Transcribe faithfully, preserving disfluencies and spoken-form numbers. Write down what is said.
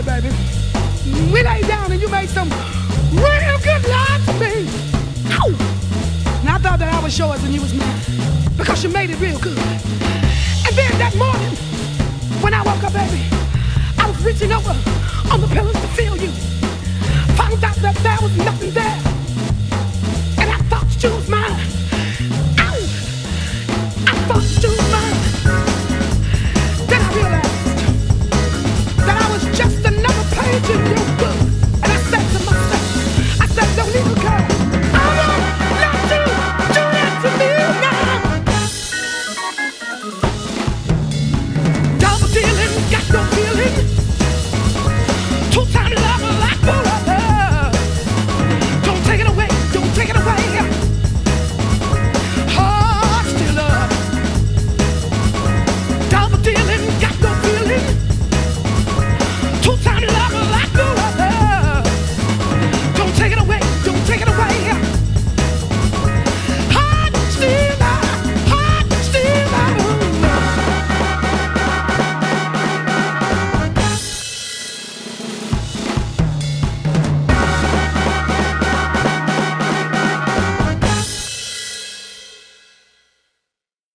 baby. We laid down and you made some real good love to me. Ow! And I thought that I was yours and you was mine because you made it real good. And then that morning, when I woke up, baby, was reaching over on the pillows to feel you. Found out that there was nothing there.